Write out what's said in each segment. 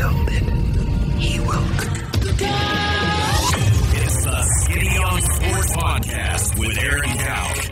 build it, he will. It's the Skinny on Sports Podcast with Aaron Cowk.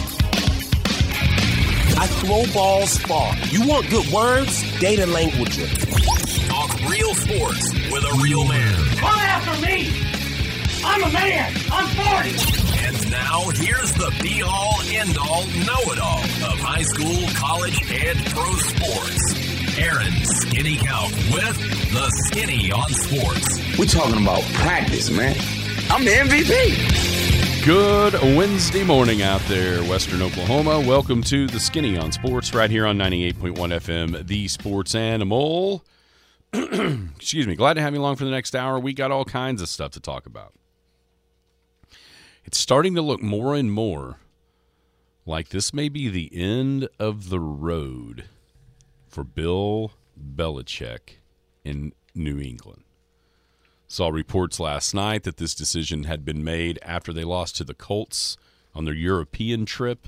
I throw balls far. You want good words? Data language. Talk real sports with a real man. Come after me! I'm a man! I'm 40! And now, here's the be-all, end-all, know-it-all of high school, college, and pro sports. Aaron Skinny Cowk with the Skinny on Sports. We're talking about practice, man. I'm the MVP. Good Wednesday morning out there, Western Oklahoma. Welcome to the Skinny on Sports right here on 98.1 FM, the Sports Animal. Excuse me. Glad to have you along for the next hour. We got all kinds of stuff to talk about. It's starting to look more and more like this may be the end of the road for Bill Belichick in New England. Saw reports last night that this decision had been made after they lost to the Colts on their European trip.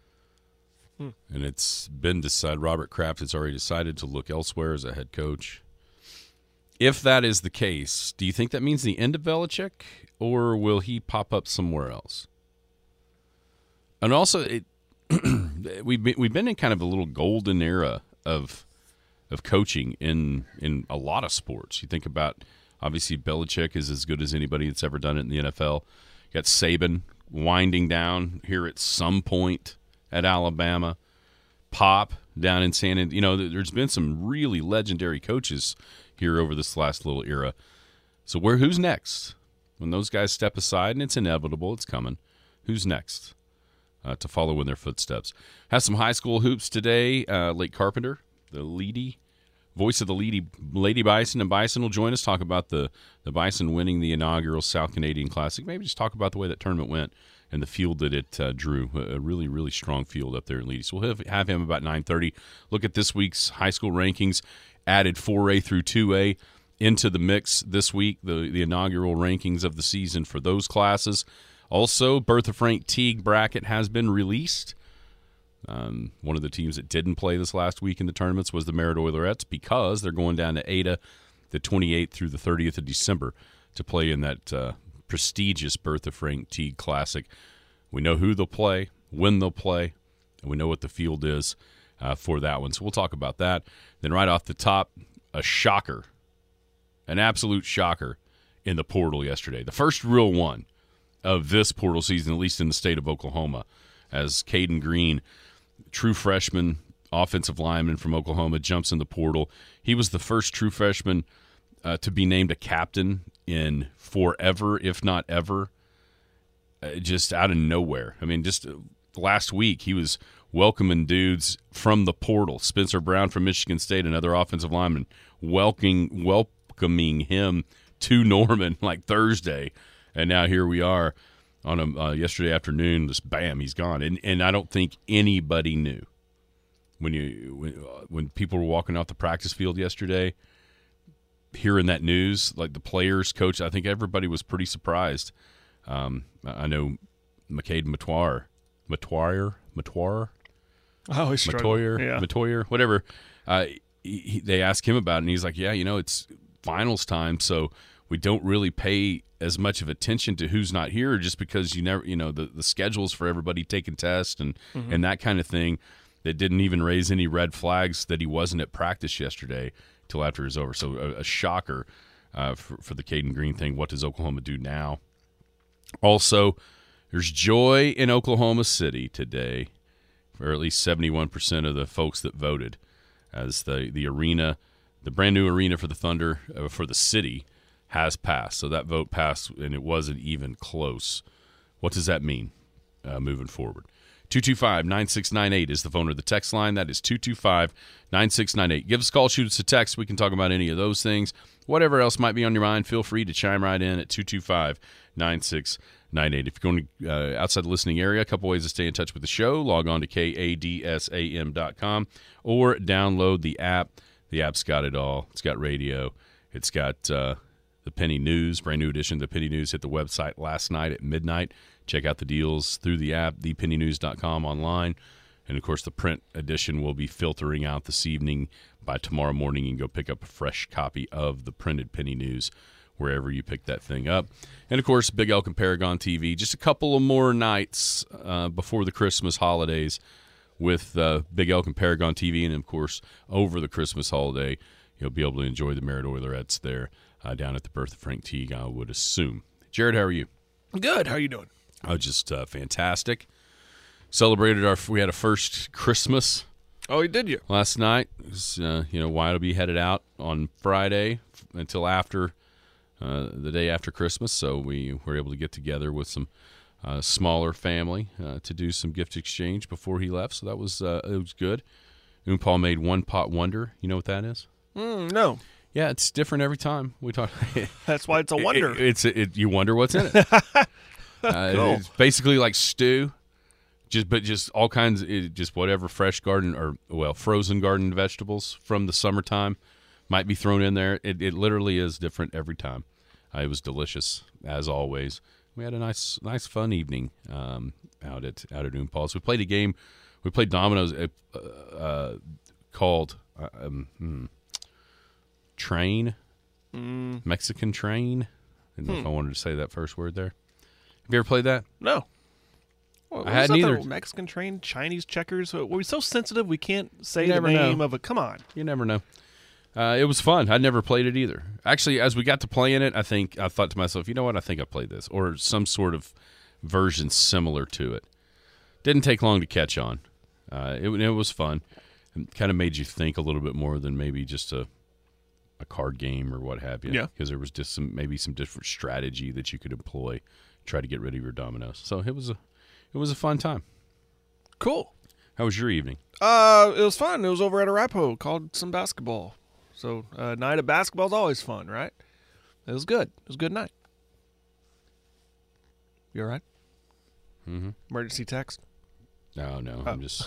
And it's been decided, Robert Kraft has already decided to look elsewhere as a head coach. If that is the case, do you think that means the end of Belichick, or will he pop up somewhere else? And also, we've been in kind of a little golden era of coaching in a lot of sports. You think about, obviously, Belichick is as good as anybody that's ever done it in the NFL. You got Saban winding down here at some point at Alabama. Pop down in San Antonio. You know, there's been some really legendary coaches here over this last little era. So who's next? When those guys step aside, and it's inevitable, it's coming, who's next to follow in their footsteps? Have some high school hoops today. Lake Carpenter, the voice of the Lady Bison, and Bison will join us, talk about the Bison winning the inaugural South Canadian Classic. Maybe just talk about the way that tournament went and the field that it drew. A really, really strong field up there in Lady. So we'll have him about 9:30. Look at this week's high school rankings. Added 4A through 2A into the mix this week, the inaugural rankings of the season for those classes. Also, Bertha Frank Teague bracket has been released. One of the teams that didn't play this last week in the tournaments was the Merritt Oilerettes, because they're going down to Ada the 28th through the 30th of December to play in that prestigious Bertha Frank Teague Classic. We know who they'll play, when they'll play, and we know what the field is for that one. So we'll talk about that. Then right off the top, a shocker, an absolute shocker in the portal yesterday. The first real one of this portal season, at least in the state of Oklahoma, as Caden Green, true freshman offensive lineman from Oklahoma, jumps in the portal. He was the first true freshman to be named a captain in forever, if not ever, just out of nowhere. I mean, just last week he was welcoming dudes from the portal. Spencer Brown from Michigan State, another offensive lineman, welcoming him to Norman like Thursday. And now here we are on yesterday afternoon, just bam, he's gone. And I don't think anybody knew when people were walking off the practice field yesterday, hearing that news, like the players, coach, I think everybody was pretty surprised. I know McCade Matoyer. Oh, he's struggling. Matoyer, whatever. They asked him about it, and he's like, yeah, it's finals time, so we don't really pay as much of attention to who's not here, just because you never, the schedules for everybody taking tests and that kind of thing. That didn't even raise any red flags that he wasn't at practice yesterday till after it was over. So a shocker for the Caden Green thing. What does Oklahoma do now? Also, there's joy in Oklahoma City today for at least 71% of the folks that voted, as the arena, the brand new arena for the Thunder, for the city, has passed. So that vote passed, and it wasn't even close. What does that mean moving forward? 225-9698 is the phone or the text line. That is 225-9698. Give us a call, shoot us a text. We can talk about any of those things. Whatever else might be on your mind, feel free to chime right in at 225-9698. If you're going to outside the listening area, a couple ways to stay in touch with the show. Log on to kadsam.com or download the app. The app's got it all. It's got radio. It's got the Penny News, brand new edition of the Penny News. Hit the website last night at midnight. Check out the deals through the app, thepennynews.com online. And, of course, the print edition will be filtering out this evening. By tomorrow morning, you can go pick up a fresh copy of the printed Penny News wherever you pick that thing up. And, of course, Big Elk and Paragon TV, just a couple of more nights before the Christmas holidays with Big Elk and Paragon TV. And, of course, over the Christmas holiday, you'll be able to enjoy the Merritt Oilerettes there down at the Bertha Frank Teague, I would assume. Jared, how are you? Good. How are you doing? Oh, just fantastic. We had a first Christmas. Oh, did you? Last night. It was, Wyatt will be headed out on Friday until after the day after Christmas, so we were able to get together with some smaller family to do some gift exchange before he left, so that was it was good. Paul made One Pot Wonder. You know what that is? No. Yeah, it's different every time we talk. That's why it's a wonder. You wonder what's in it. Cool. It's basically like stew. Just all kinds of just whatever fresh garden or frozen garden vegetables from the summertime might be thrown in there. It literally is different every time. It was delicious as always. We had a nice fun evening out at Paul's. We played a game. We played dominoes called Train, Mexican Train. I didn't know if I wanted to say that first word there. Have you ever played that? No. Well, I hadn't either. Mexican Train, Chinese checkers. Were we so sensitive we can't say the name of it? Come on. You never know. It was fun. I'd never played it either. Actually, as we got to playing it, I thought to myself, you know what? I think I played this or some sort of version similar to it. Didn't take long to catch on. It was fun. It kind of made you think a little bit more than maybe just a card game or what have you. Yeah. Because there was just some different strategy that you could employ, try to get rid of your dominoes. So it was a fun time. Cool. How was your evening? It was fun. It was over at Arapahoe. Called some basketball. So a night of basketball is always fun, right? It was good. It was a good night. You all right? Mm-hmm. Emergency text? No, I'm just...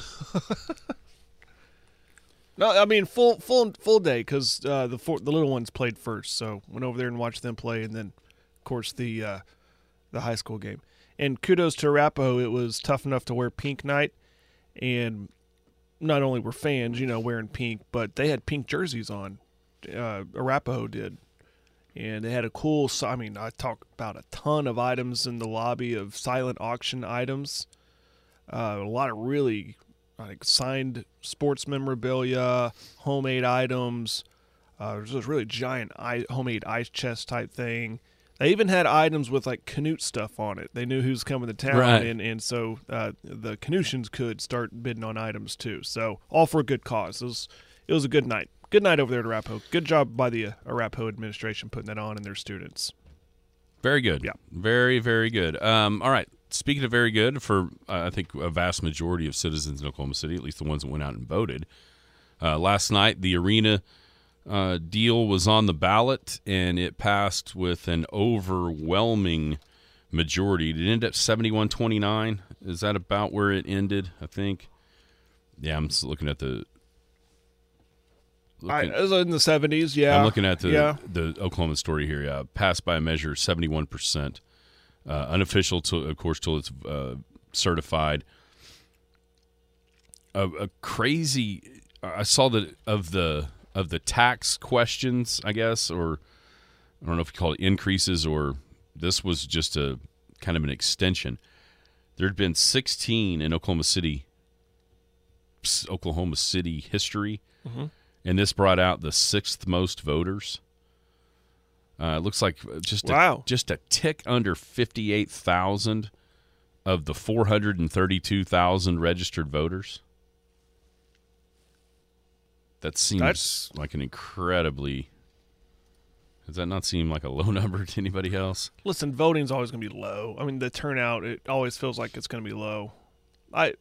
No, I mean full day because the little ones played first, so went over there and watched them play, and then of course the high school game. And kudos to Arapahoe, it was tough enough to wear pink night, and not only were fans, wearing pink, but they had pink jerseys on. Arapahoe did, and they had a cool. I mean, I talk about a ton of items in the lobby of silent auction items. A lot of really signed sports memorabilia, homemade items. There's this really giant homemade ice chest type thing. They even had items with Canute stuff on it. They knew who's coming to town, right. and so the Canutians could start bidding on items too. So all for a good cause. It was a good night. Good night over there at Arapahoe. Good job by the Arapahoe administration putting that on and their students. Very good. Yeah. Very, very good. All right. Speaking of very good, for I think a vast majority of citizens in Oklahoma City, at least the ones that went out and voted, last night the arena deal was on the ballot, and it passed with an overwhelming majority. It ended up 71-29. Is that about where it ended, I think? Yeah, I'm just looking at the... It was in the 70s, yeah. I'm looking at the Oklahoma story here. Yeah, passed by a measure of 71%. Unofficial, of course, till it's certified. A crazy... I saw that of the tax questions, I guess, or I don't know if you call it increases, or this was just a kind of an extension. There had been 16 in Oklahoma City history, and this brought out the 6th most voters. It looks like just a tick under 58,000 of the 432,000 registered voters. That seems like an incredibly... Does that not seem like a low number to anybody else? Listen, voting's always going to be low. I mean, the turnout, it always feels like it's going to be low. I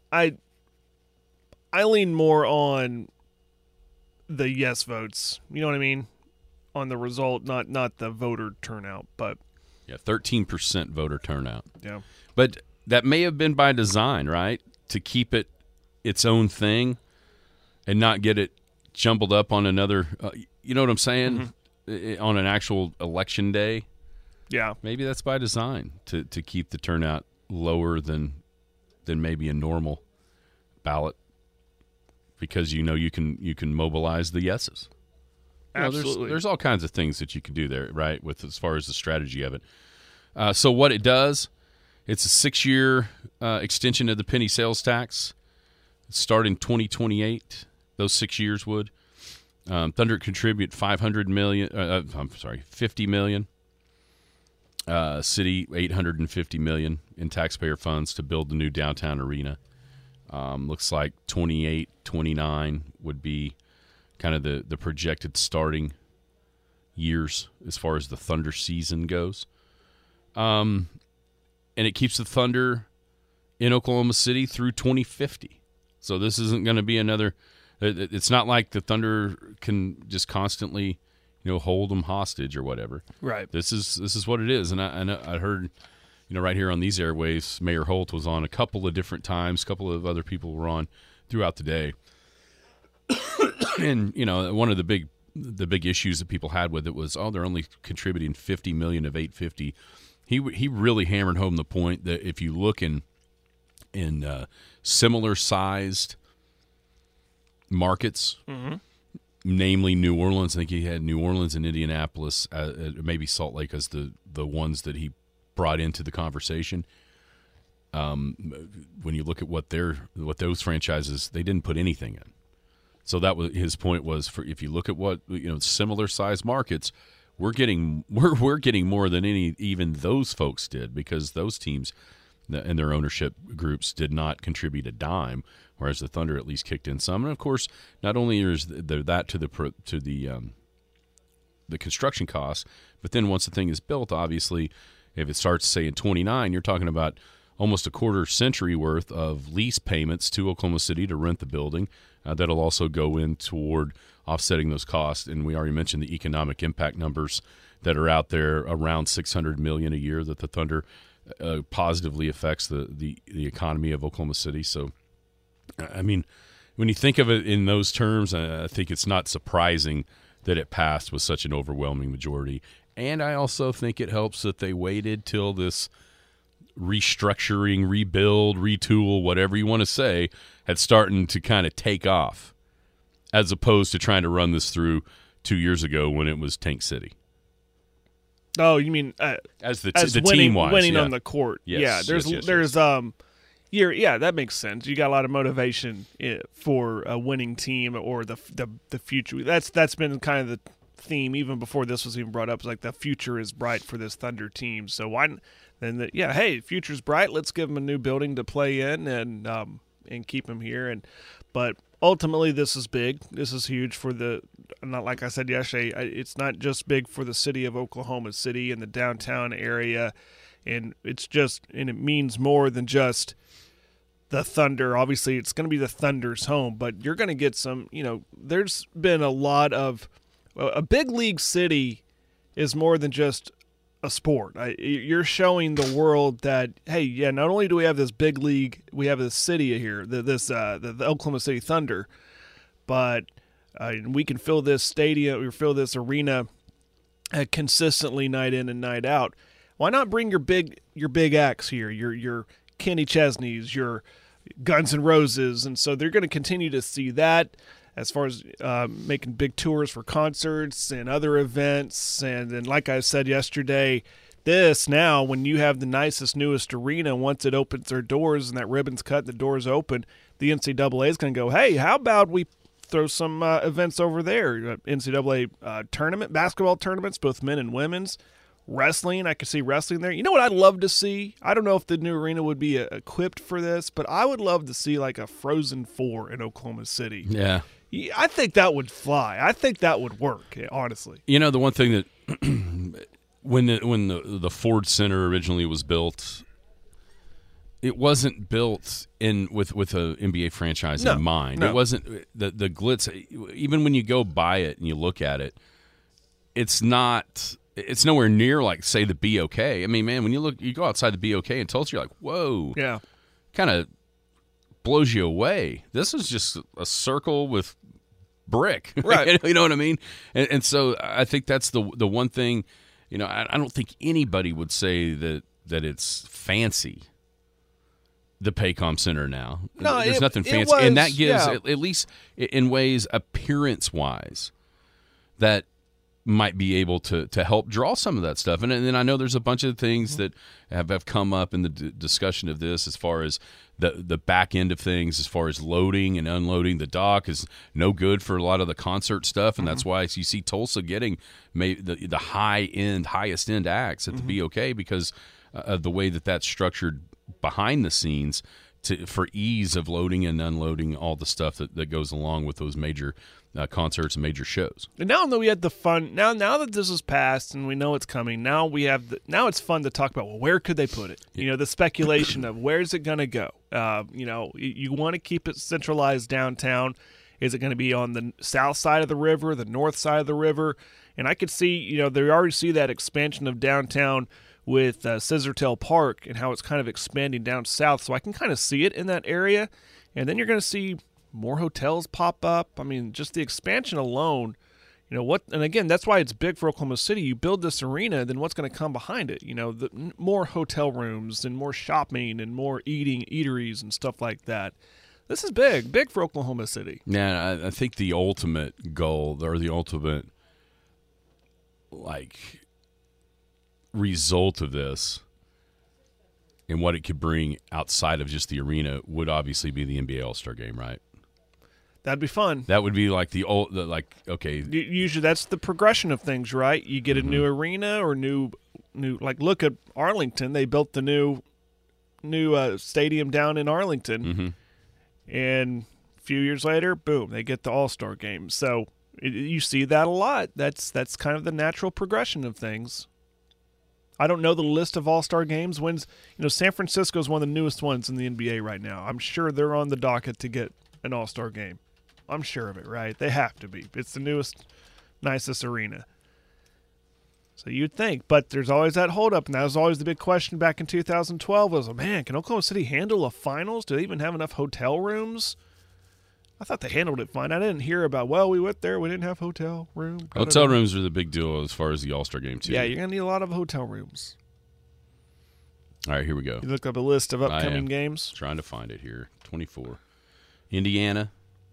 lean more on the yes votes. You know what I mean? On the result, not the voter turnout, but... Yeah, 13% voter turnout. Yeah. But that may have been by design, right? To keep it its own thing and not get it jumbled up on another... you know what I'm saying? Mm-hmm. On an actual election day. Yeah. Maybe that's by design, to keep the turnout lower than maybe a normal ballot because you can mobilize the yeses. Absolutely. There's all kinds of things that you can do there, right? With as far as the strategy of it. So what it does, it's a 6-year extension of the penny sales tax, starting 2028. Those 6 years would. Thunder contribute $50 million. City $850 million in taxpayer funds to build the new downtown arena. Looks like 28, 29 would be kind of the projected starting years as far as the Thunder season goes. And it keeps the Thunder in Oklahoma City through 2050. So this isn't going to be another. It's not like the Thunder can just constantly, hold them hostage or whatever. Right. This is what it is. And I heard, right here on these airwaves, Mayor Holt was on a couple of different times. A couple of other people were on throughout the day. And one of the big issues that people had with it was, they're only contributing $50 million of $850. He really hammered home the point that if you look in similar sized markets, namely New Orleans, I think he had New Orleans and Indianapolis, maybe Salt Lake as the ones that he brought into the conversation. When you look at what those franchises, they didn't put anything in. So that was his point was if you look at what similar sized markets, we're getting more than even those folks did, because those teams and their ownership groups did not contribute a dime, whereas the Thunder at least kicked in some. And of course, not only is there that to the construction costs, but then once the thing is built, obviously, if it starts say in 29, you're talking about almost a quarter century worth of lease payments to Oklahoma City to rent the building. That'll also go in toward offsetting those costs. And we already mentioned the economic impact numbers that are out there, around $600 million a year that the Thunder positively affects the economy of Oklahoma City. So, I mean, when you think of it in those terms, I think it's not surprising that it passed with such an overwhelming majority. And I also think it helps that they waited till this restructuring, rebuild, retool, whatever you want to say, had starting to kind of take off, as opposed to trying to run this through 2 years ago when it was Tank City. Oh, you mean as winning, team-wise, winning yeah. on the court? Yes, yeah, yes. That makes sense. You got a lot of motivation for a winning team or the future. That's been kind of the theme even before this was even brought up. It's like the future is bright for this Thunder team. So why? Then hey, future's bright. Let's give them a new building to play in and keep them here. But ultimately, this is big. This is huge for not like I said yesterday. It's not just big for the city of Oklahoma City and the downtown area, and it means more than just the Thunder. Obviously, it's going to be the Thunder's home, but you're going to get some. There's been a lot of a big league city is more than just a sport. You're showing the world that, hey, yeah, not only do we have this big league, we have this city here, the Oklahoma City Thunder, but we can fill this stadium, or fill this arena consistently night in and night out. Why not bring your big acts here, your Kenny Chesneys, your Guns N' Roses, and so they're going to continue to see that. As far as making big tours for concerts and other events. And then, like I said yesterday, now, when you have the nicest, newest arena, once it opens their doors and that ribbon's cut and the doors open, the NCAA is going to go, hey, how about we throw some events over there? NCAA tournament, basketball tournaments, both men and women's. Wrestling, I could see wrestling there. You know what I'd love to see? I don't know if the new arena would be equipped for this, but I would love to see like a Frozen 4 in Oklahoma City. Yeah. I think that would fly. I think that would work, honestly. The one thing that when the Ford Center originally was built, it wasn't built with a NBA franchise in mind. No. It wasn't the glitz. Even when you go by it and you look at it, it's nowhere near like, say, the BOK. I mean, man, when you go outside the BOK in Tulsa, you're like, whoa. Yeah. Kind of blows you away. This is just a circle with brick. Right. You know what I mean? And so I think that's the one thing, I don't think anybody would say that it's fancy. the Paycom Center now. No, there's nothing it fancy, was, and that gives, yeah. at least in ways, appearance-wise, that might be able to help draw some of that stuff. And then I know there's a bunch of things that have come up in the discussion of this as far as the back end of things, as far as loading and unloading. The dock is no good for a lot of the concert stuff, and that's why you see Tulsa getting the highest end acts at the BOK because of the way that's structured behind the scenes for ease of loading and unloading all the stuff that goes along with those major concerts and major shows. And now that we had the fun, now that this is past and we know it's coming, now we have now it's fun to talk about. Well, where could they put it? You know, the speculation of where's it going to go. You know, you want to keep it centralized downtown. Is it going to be on the south side of the river, the north side of the river? And I could see, you know, they already see that expansion of downtown with Scissortail Park and how it's kind of expanding down south. So I can kind of see it in that area. And then you're going to see more hotels pop up. I mean, just the expansion alone, you know, and again, that's why it's big for Oklahoma City. You build this arena, then what's going to come behind it? You know, more hotel rooms and more shopping and more eateries and stuff like that. This is big for Oklahoma City. Yeah, I think the ultimate goal or the ultimate, result of this and what it could bring outside of just the arena would obviously be the NBA All-Star Game, right? That'd be fun. That would be okay. Usually that's the progression of things, right? You get a new arena or new look at Arlington. They built the new stadium down in Arlington. And a few years later, boom, they get the All-Star Game. So you see that a lot. That's kind of the natural progression of things. I don't know the list of All-Star games. San Francisco is one of the newest ones in the NBA right now. I'm sure they're on the docket to get an All-Star game. I'm sure of it, right? They have to be. It's the newest, nicest arena. So you'd think, but there's always that holdup, and that was always the big question back in 2012 was, man, can Oklahoma City handle a finals? Do they even have enough hotel rooms? I thought they handled it fine. I didn't hear about, we went there, we didn't have hotel room. Hotel rooms are the big deal as far as the All-Star Game, too. Yeah, you're going to need a lot of hotel rooms. All right, here we go. You look up a list of upcoming games. Trying to find it here. 24. Indiana.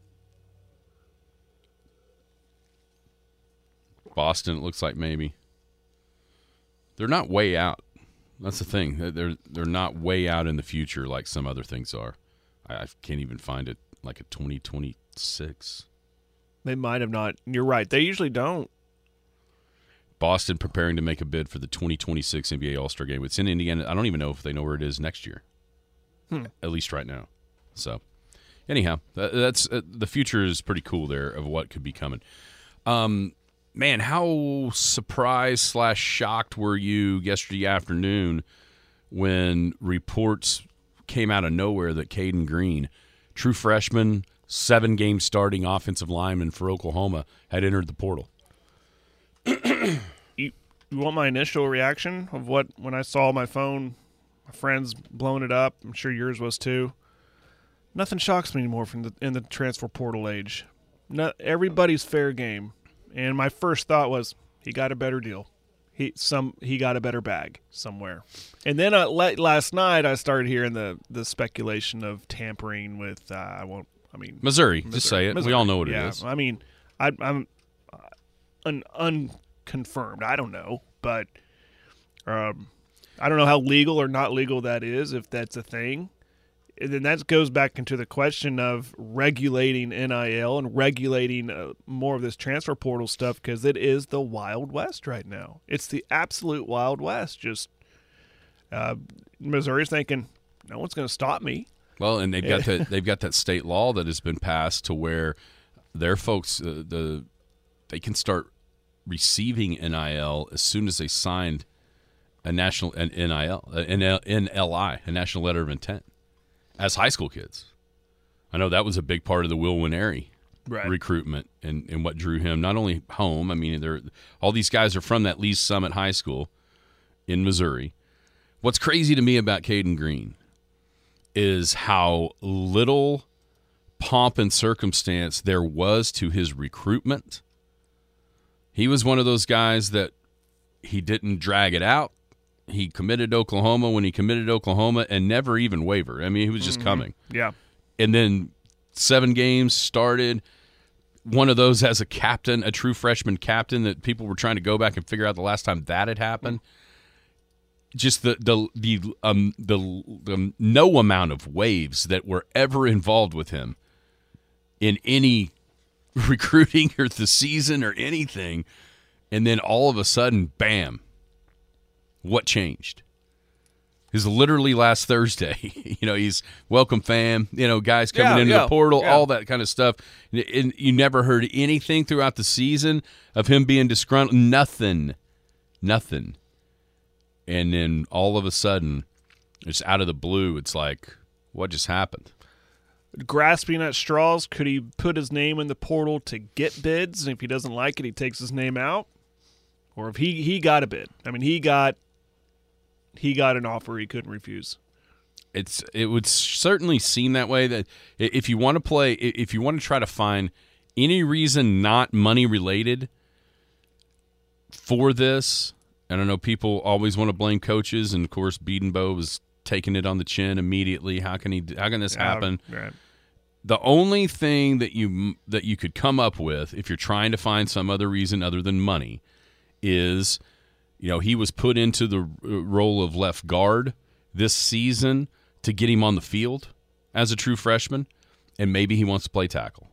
Boston, it looks like maybe. They're not way out. That's the thing. They're not way out in the future like some other things are. I can't even find it like a 2026. They might have not. You're right. They usually don't. Boston preparing to make a bid for the 2026 NBA All-Star Game. It's in Indiana. I don't even know if they know where it is next year. At least right now. So, anyhow, that's the future is pretty cool there of what could be coming. Man, how surprised / shocked were you yesterday afternoon when reports came out of nowhere that Caden Green, true freshman, 7-game starting offensive lineman for Oklahoma, had entered the portal? You want my initial reaction of when I saw my phone, my friends blowing it up? I'm sure yours was too. Nothing shocks me anymore in the transfer portal age. Everybody's fair game. And my first thought was, he got a better deal. He got a better bag somewhere. And then last night I started hearing the speculation of tampering with Missouri. Just say it. Missouri. We all know what it is. I mean, I'm unconfirmed. I don't know, but I don't know how legal or not legal that is, if that's a thing. And then that goes back into the question of regulating NIL and regulating more of this transfer portal stuff, because it is the Wild West right now. It's the absolute Wild West. Just Missouri's thinking, no one's going to stop me. Well, and they've got that state law that has been passed to where their folks they can start receiving NIL as soon as they signed a national NLI, a national letter of intent. As high school kids. I know that was a big part of the Will Winery recruitment and what drew him not only home. I mean, all these guys are from that Lee's Summit High School in Missouri. What's crazy to me about Caden Green is how little pomp and circumstance there was to his recruitment. He was one of those guys that he didn't drag it out. he committed to Oklahoma when he committed to Oklahoma and never even wavered. I mean, he was just coming. Yeah. And then 7 games started. One of those as a captain, a true freshman captain that people were trying to go back and figure out the last time that had happened. Just the no amount of waves that were ever involved with him in any recruiting or the season or anything. And then all of a sudden, bam, what changed? Is literally last Thursday. He's welcome fam, guys coming into the portal, all that kind of stuff. And you never heard anything throughout the season of him being disgruntled. Nothing. And then all of a sudden, it's out of the blue. It's like, what just happened? Grasping at straws, could he put his name in the portal to get bids? And if he doesn't like it, he takes his name out? Or if he got a bid. I mean, he got an offer he couldn't refuse. It would certainly seem that way, that if you want to try to find any reason not money related for this, I don't know, people always want to blame coaches, and of course Bedenbaugh was taking it on the chin immediately. How can this happen? Right. The only thing that you could come up with, if you're trying to find some other reason other than money, is he was put into the role of left guard this season to get him on the field as a true freshman, and maybe he wants to play tackle.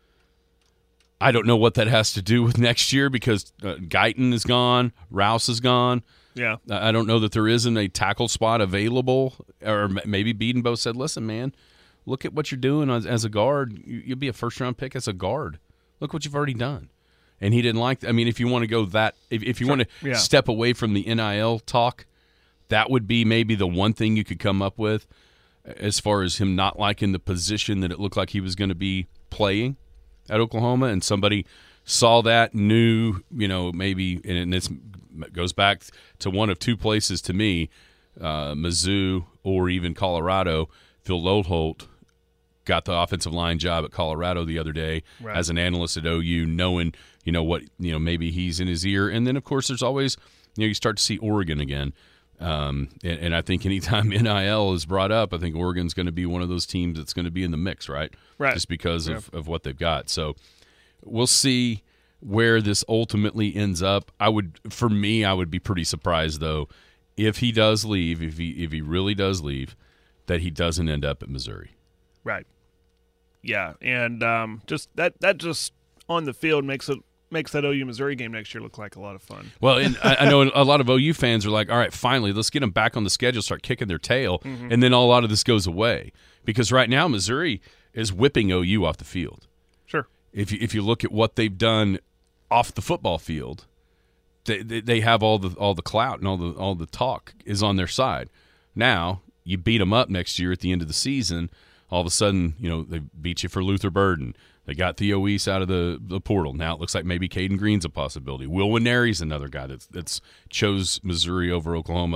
I don't know what that has to do with next year because Guyton is gone, Rouse is gone. Yeah, I don't know that there isn't a tackle spot available, or maybe Bedenbaugh said, listen, man, look at what you're doing as a guard. You'll be a first-round pick as a guard. Look what you've already done. And he didn't like that. I mean, if you want to go that – if you want to step away from the NIL talk, that would be maybe the one thing you could come up with as far as him not liking the position that it looked like he was going to be playing at Oklahoma. And somebody saw that, knew, maybe – and this goes back to one of two places to me, Mizzou or even Colorado. Phil Lodeholt got the offensive line job at Colorado the other day as an analyst at OU, knowing – maybe he's in his ear. And then, of course, there's always, you start to see Oregon again. And I think anytime NIL is brought up, I think Oregon's going to be one of those teams that's going to be in the mix, right? Right. Just because of what they've got. So we'll see where this ultimately ends up. I would be pretty surprised, though, if he does leave, if he really does leave, that he doesn't end up at Missouri. Right. Yeah, and just that just on the field makes that OU Missouri game next year look like a lot of fun. Well, and I know a lot of OU fans are like, all right, finally, let's get them back on the schedule, start kicking their tail, and then a lot of this goes away. Because right now, Missouri is whipping OU off the field. Sure. If you look at what they've done off the football field, they have all the clout and all the talk is on their side. Now, you beat them up next year at the end of the season, all of a sudden, they beat you for Luther Burden. They got Theo East out of the portal. Now it looks like maybe Caden Green's a possibility. Will Winneri's another guy that's chose Missouri over Oklahoma,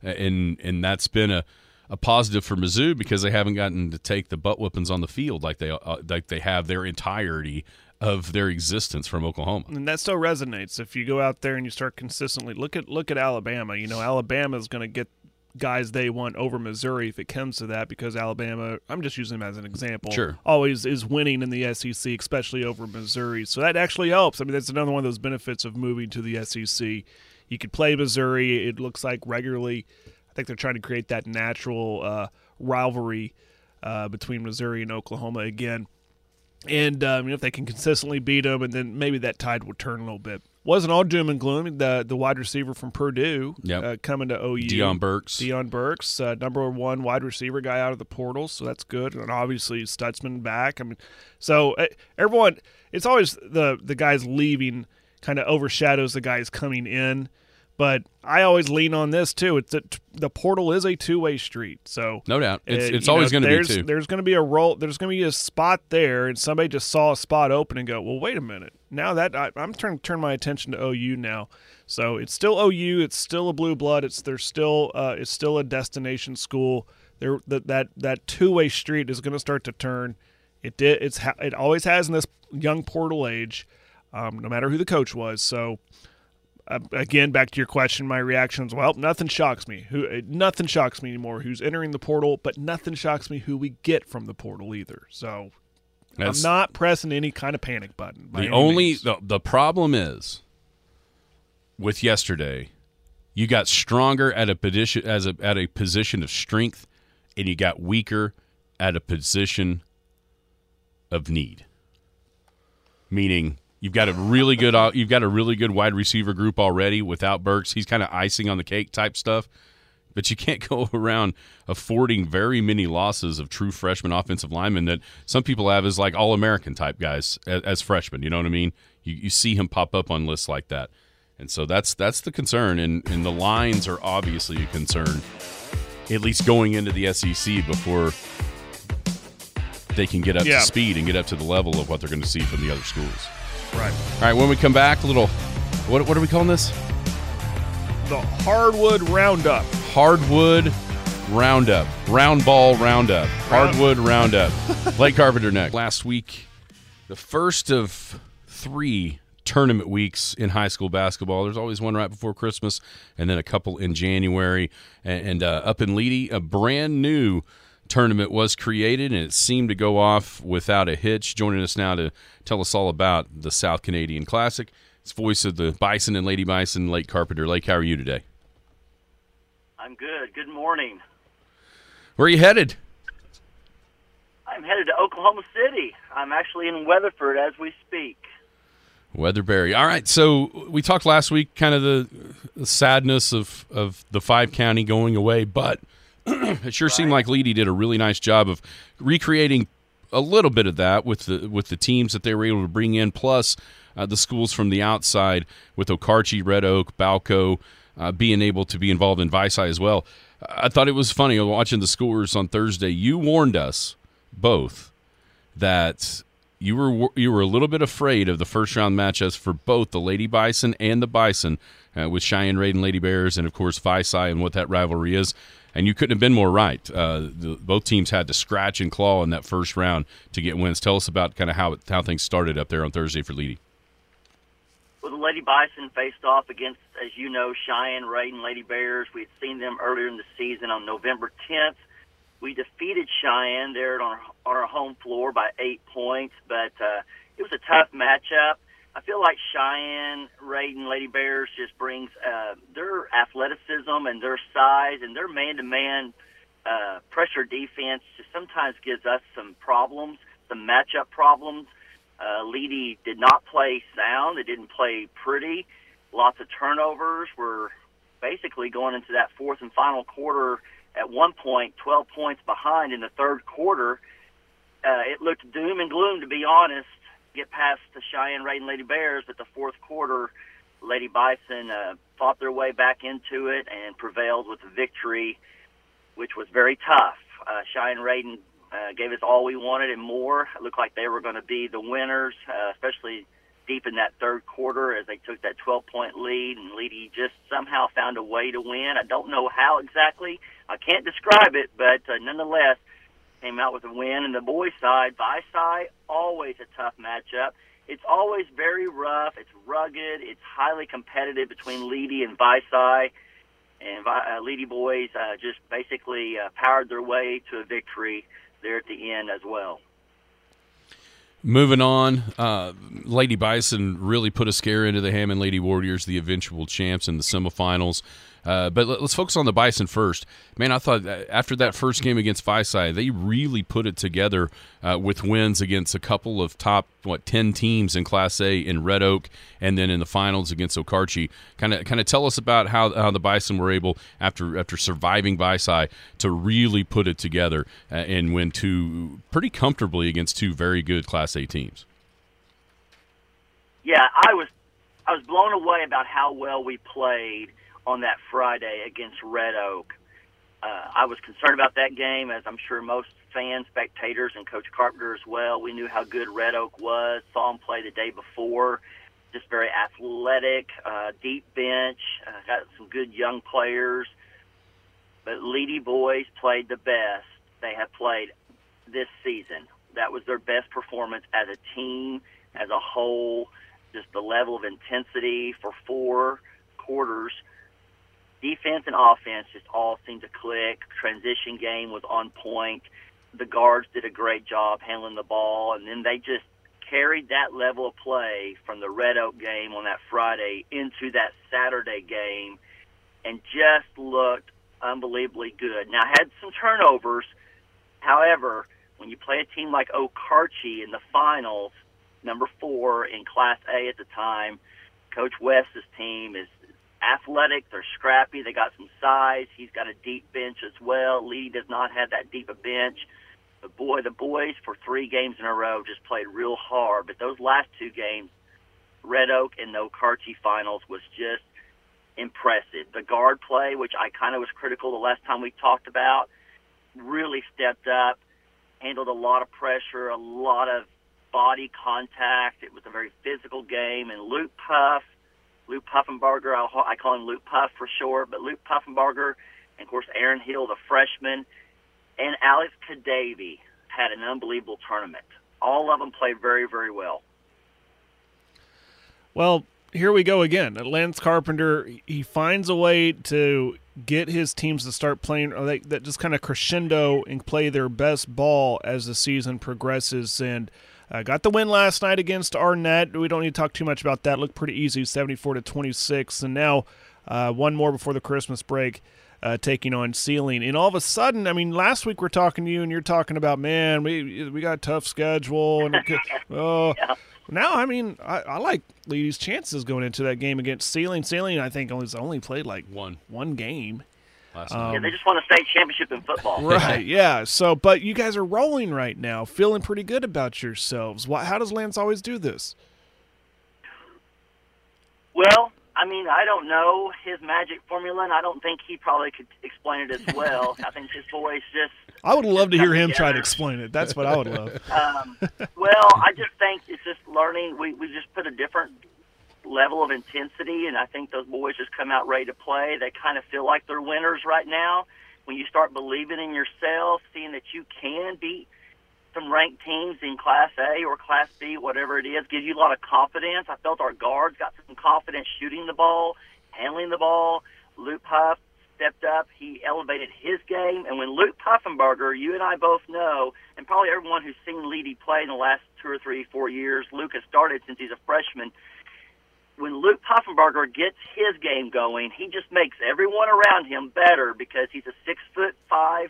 and that's been a positive for Mizzou because they haven't gotten to take the butt whippings on the field like they have their entirety of their existence from Oklahoma. And that still resonates if you go out there and you start consistently look at Alabama. Alabama's going to get guys they want over Missouri if it comes to that, because Alabama, I'm just using them as an example, sure, always is winning in the SEC, especially over Missouri. So that actually helps. I mean, that's another one of those benefits of moving to the SEC. You could play Missouri, it looks like, regularly. I think they're trying to create that natural rivalry between Missouri and Oklahoma again. And if they can consistently beat them, and then maybe that tide will turn a little bit. Wasn't all doom and gloom. The wide receiver from Purdue coming to OU. Deion Burks, number one wide receiver guy out of the portal, so that's good. And obviously Stutzman back. I mean, so everyone, it's always the guys leaving kind of overshadows the guys coming in. But I always lean on this too. It's that the portal is a two-way street. So no doubt, it's always going to be two. There's going to be a role. There's going to be a spot there, and somebody just saw a spot open and go, "Well, wait a minute. Now that I'm trying to turn my attention to OU now." So it's still OU. It's still a blue blood. It's still a destination school. That two-way street is going to start to turn. It always has in this young portal age, no matter who the coach was. So. Again, back to your question, my reaction is, well, nothing shocks me. Nothing shocks me anymore who's entering the portal, but nothing shocks me who we get from the portal either. So I'm not pressing any kind of panic button. The problem is with yesterday, you got stronger at a position of strength, and you got weaker at a position of need. Meaning, you've got a really good wide receiver group already without Burks. He's kind of icing on the cake type stuff, but you can't go around affording very many losses of true freshman offensive linemen that some people have as like All-American type guys as freshmen. You know what I mean? You see him pop up on lists like that, and so that's the concern. And the lines are obviously a concern, at least going into the SEC before they can get up to speed and get up to the level of what they're going to see from the other schools. Right. All right, when we come back, a little, what are we calling this? The Hardwood Roundup. Hardwood Roundup. Round ball roundup. Hardwood Roundup. Blake Carpenter next. Last week, the first of 3 tournament weeks in high school basketball. There's always one right before Christmas and then a couple in January. And up in Leedy, a brand new tournament was created, and it seemed to go off without a hitch. Joining us now to tell us all about the South Canadian Classic, it's voice of the Bison and Lady Bison, Lake Carpenter. Lake, how are you today? I'm good. Good morning. Where are you headed? I'm headed to Oklahoma City. I'm actually in Weatherford as we speak. Weatherbury. All right, so we talked last week kind of the sadness of the 5-county going away, but it sure seemed like Leedy did a really nice job of recreating a little bit of that with the teams that they were able to bring in, plus the schools from the outside with Okarche, Red Oak, Balco being able to be involved in Visai as well. I thought it was funny watching the scores on Thursday. You warned us both that you were a little bit afraid of the first round matchups for both the Lady Bison and the Bison with Cheyenne Raid and Lady Bears, and of course Visai and what that rivalry is. And you couldn't have been more right. Both teams had to scratch and claw in that first round to get wins. Tell us about kind of how things started up there on Thursday for Leedy. Well, the Lady Bison faced off against, as you know, Cheyenne Raid and Lady Bears. We had seen them earlier in the season on November 10th. We defeated Cheyenne there on our home floor by 8 points, but it was a tough matchup. I feel like Cheyenne, Raid, and Lady Bears just brings their athleticism and their size and their man-to-man pressure defense just sometimes gives us some problems, some matchup problems. Leedy did not play sound. They didn't play pretty. Lots of turnovers. We're basically going into that fourth and final quarter at one point, 12 points behind in the third quarter. It looked doom and gloom, to be honest. Get past the Cheyenne Raid and Lady Bears, but the fourth quarter, Lady Bison fought their way back into it and prevailed with a victory, which was very tough. Cheyenne Raid gave us all we wanted and more. It looked like they were going to be the winners, especially deep in that third quarter as they took that 12-point lead, and Leedy just somehow found a way to win. I don't know how exactly. I can't describe it, but nonetheless, came out with a win. And the boys' side, Visai, always a tough matchup. It's always very rough. It's rugged. It's highly competitive between Leedy and Visai. And Leedy boys just basically powered their way to a victory there at the end as well. Moving on, Lady Bison really put a scare into the Hammond Lady Warriors, the eventual champs in the semifinals. But let's focus on the Bison first. Man, I thought after that first game against Visai, they really put it together with wins against a couple of top 10 teams in Class A in Red Oak, and then in the finals against Okarche. Kind of tell us about how the Bison were able, after surviving Visai, to really put it together and win pretty comfortably against 2 very good Class A teams. Yeah, I was blown away about how well we played on that Friday against Red Oak. I was concerned about that game, as I'm sure most fans, spectators, and Coach Carpenter as well. We knew how good Red Oak was, saw them play the day before, just very athletic, deep bench, got some good young players. But Leedy boys played the best they have played this season. That was their best performance as a team, as a whole, just the level of intensity for 4 quarters, defense and offense just all seemed to click. Transition game was on point. The guards did a great job handling the ball, and then they just carried that level of play from the Red Oak game on that Friday into that Saturday game and just looked unbelievably good. Now, had some turnovers. However, when you play a team like Okarche in the finals, number 4 in Class A at the time, Coach West's team is athletic. They're scrappy. They got some size. He's got a deep bench as well. Lee does not have that deep a bench. But, boy, the boys for 3 games in a row just played real hard. But those last 2 games, Red Oak and the Okarche finals, was just impressive. The guard play, which I kind of was critical the last time we talked about, really stepped up, handled a lot of pressure, a lot of body contact. It was a very physical game. And Luke Puffenbarger, I call him Luke Puff for short, but Luke Puffenbarger, and, of course, Aaron Hill, the freshman, and Alex Kadavy had an unbelievable tournament. All of them played very, very well. Well, here we go again. Lance Carpenter, he finds a way to get his teams to start playing, that just kind of crescendo and play their best ball as the season progresses. And got the win last night against Arnett. We don't need to talk too much about that. Looked pretty easy, 74-26. And now one more before the Christmas break, taking on Sealing. And all of a sudden, I mean, last week we're talking to you, and you're talking about, man, we got a tough schedule. And Yeah. Now, I mean, I like Lee's chances going into that game against Sealing. Sealing, I think, only played like one game. Last night. Yeah, they just won a state championship in football. Right, yeah. So, but you guys are rolling right now, feeling pretty good about yourselves. How does Lance always do this? Well, I mean, I don't know his magic formula, and I don't think he probably could explain it as well. I think his boys just... I would love to hear him together. try to explain it. That's what I would love. Well, I just think it's just learning. We just put a different level of intensity, and I think those boys just come out ready to play. They kind of feel like they're winners right now. When you start believing in yourself, seeing that you can beat some ranked teams in Class A or Class B, whatever it is, gives you a lot of confidence. I felt our guards got some confidence shooting the ball, handling the ball. Luke Puff stepped up. He elevated his game. And when Luke Puffenbarger, you and I both know, and probably everyone who's seen Leedy play in the last 2 or 3, 4 years, Luke has started since he's a freshman. When Luke Puffenbarger gets his game going, he just makes everyone around him better because he's a 6'5"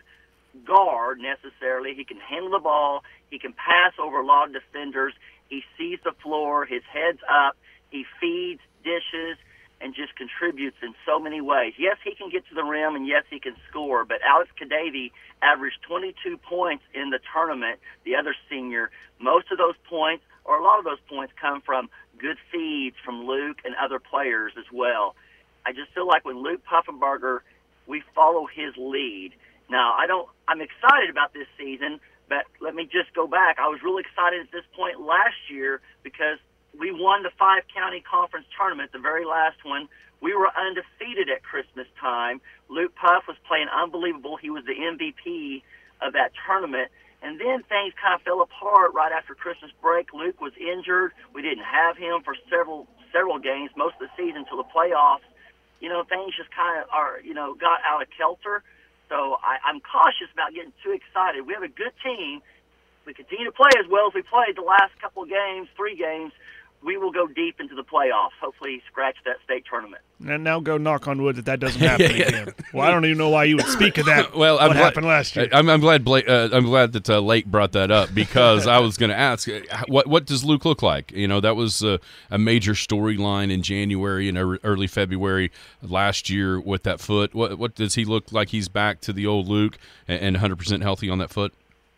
guard necessarily. He can handle the ball. He can pass over a lot of defenders. He sees the floor. His head's up. He feeds, dishes, and just contributes in so many ways. Yes, he can get to the rim, and yes, he can score, but Alex Kadavy averaged 22 points in the tournament, the other senior. Most of those points, or a lot of those points, come from good feeds from Luke and other players as well. I just feel like when Luke Puffenbarger, we follow his lead. Now, I'm excited about this season, but let me just go back. I was really excited at this point last year because we won the 5-county conference tournament, the very last one. We were undefeated at Christmas time. Luke Puff was playing unbelievable. He was the MVP of that tournament. And then things kind of fell apart right after Christmas break. Luke was injured. We didn't have him for several games, most of the season till the playoffs. Things just kind of got out of kilter. So I'm cautious about getting too excited. We have a good team. We continue to play as well as we played the last couple of games, 3 games. We will go deep into the playoffs. Hopefully scratch that state tournament. And now go knock on wood that doesn't happen again. Well, I don't even know why you would speak of that. Well, what happened last year. I'm glad that Lake brought that up because I was going to ask, what does Luke look like? That was a major storyline in January and early February last year with that foot. What does he look like? He's back to the old Luke and 100% healthy on that foot?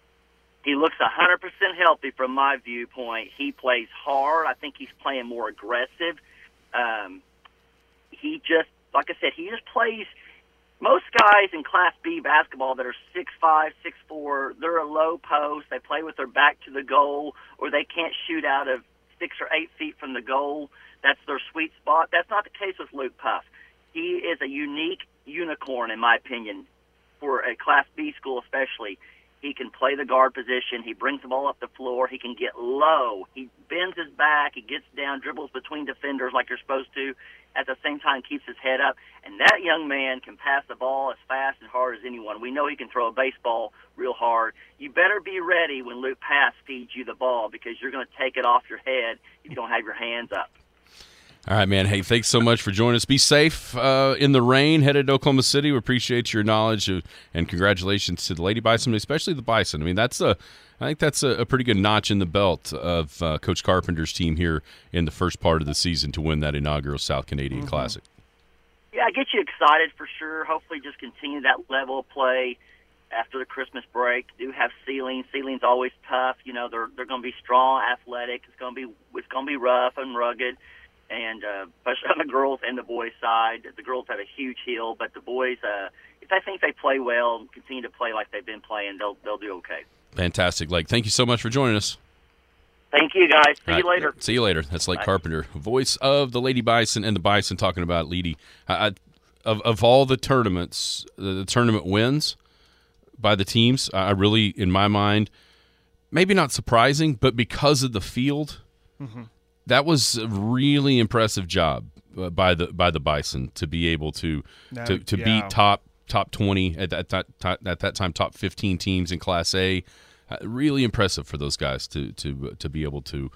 He looks 100% healthy from my viewpoint. He plays hard. I think he's playing more aggressive. He just, like I said, he just plays. Most guys in Class B basketball that are 6'5", 6'4", they're a low post. They play with their back to the goal, or they can't shoot out of 6 or 8 feet from the goal. That's their sweet spot. That's not the case with Luke Puff. He is a unique unicorn, in my opinion, for a Class B school especially. He can play the guard position. He brings the ball up the floor. He can get low. He bends his back. He gets down, dribbles between defenders like you're supposed to. At the same time, keeps his head up. And that young man can pass the ball as fast and hard as anyone. We know he can throw a baseball real hard. You better be ready when Luke Pass feeds you the ball, because you're going to take it off your head if you don't have your hands up. All right, man. Hey, thanks so much for joining us. Be safe in the rain headed to Oklahoma City. We appreciate your knowledge and congratulations to the Lady Bison, especially the Bison. I mean, I think that's a pretty good notch in the belt of Coach Carpenter's team here in the first part of the season to win that inaugural South Canadian Classic. Yeah, it gets you excited for sure. Hopefully just continue that level of play after the Christmas break. Do have ceilings. Ceiling's always tough. You know, they're going to be strong, athletic. It's going to be rough and rugged. And especially on the girls and the boys' side. The girls have a huge hill, but the boys, if I think they play well and continue to play like they've been playing, they'll do okay. Fantastic. Lake, thank you so much for joining us. Thank you, guys. See you later. See you later. That's Lake Carpenter, voice of the Lady Bison and the Bison, talking about Lady. Of all the tournaments, the tournament wins by the teams, I really, in my mind, maybe not surprising, but because of the field, that was a really impressive job by the Bison to be able to beat top 20 at that time, top 15 teams in Class A. Really impressive for those guys to be able to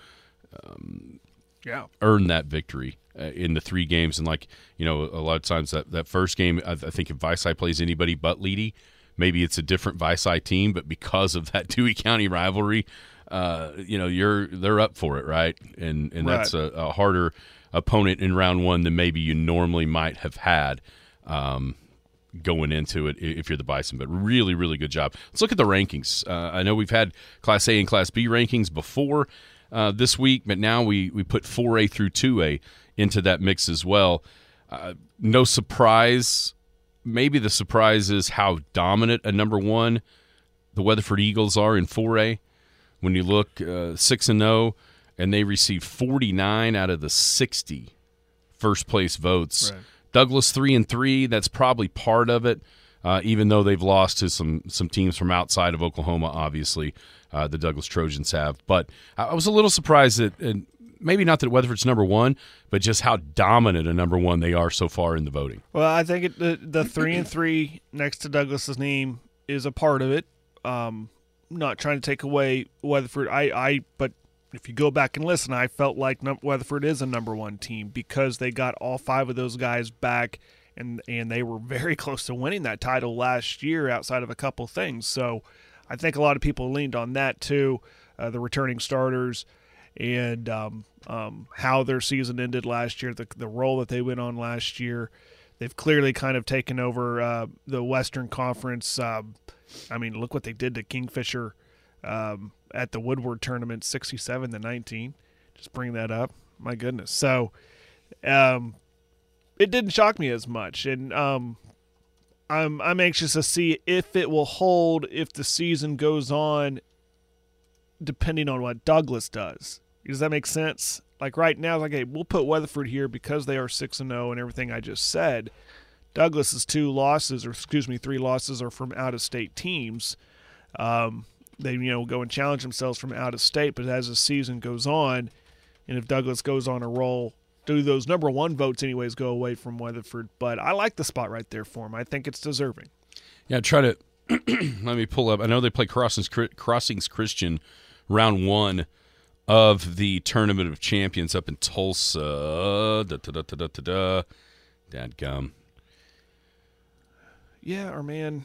earn that victory in the 3 games. And like, you know, a lot of times that first game, I think if Vici plays anybody but Leedy, maybe it's a different Vici team, but because of that Dewey County rivalry, you know, they're up for it, right? And that's a harder opponent in round 1 than maybe you normally might have had going into it if you're the Bison. But really, really good job. Let's look at the rankings. I know we've had Class A and Class B rankings before this week, but now we put 4A through 2A into that mix as well. No surprise. Maybe the surprise is how dominant a number 1 the Weatherford Eagles are in 4A. When you look 6-0, and they received 49 out of the 60 first-place votes. Right. Douglas 3-3, that's probably part of it, even though they've lost to some teams from outside of Oklahoma, obviously, the Douglas Trojans have. But I was a little surprised that, and maybe not that Weatherford's number 1, but just how dominant a number 1 they are so far in the voting. Well, I think the 3-3 next to Douglas's name is a part of it. Not trying to take away Weatherford. But if you go back and listen, I felt like Weatherford is a number 1 team because they got all 5 of those guys back, and they were very close to winning that title last year outside of a couple things. So I think a lot of people leaned on that too, the returning starters and how their season ended last year, the role that they went on last year. They've clearly kind of taken over the Western Conference. I mean, look what they did to Kingfisher at the Woodward tournament, 67-19. Just bring that up. My goodness. So it didn't shock me as much. And I'm anxious to see if it will hold if the season goes on, depending on what Douglas does. Does that make sense? Like right now, like, hey, we'll put Weatherford here because they are 6-0 and everything I just said. Douglas's 3 losses are from out-of-state teams. They, go and challenge themselves from out of state, but as the season goes on, and if Douglas goes on a roll, do those number 1 votes anyways go away from Weatherford. But I like the spot right there for him. I think it's deserving. Yeah, try to let me pull up. I know they play Crossings Christian round 1 of the Tournament of Champions up in Tulsa. Dadgum. Yeah, or man,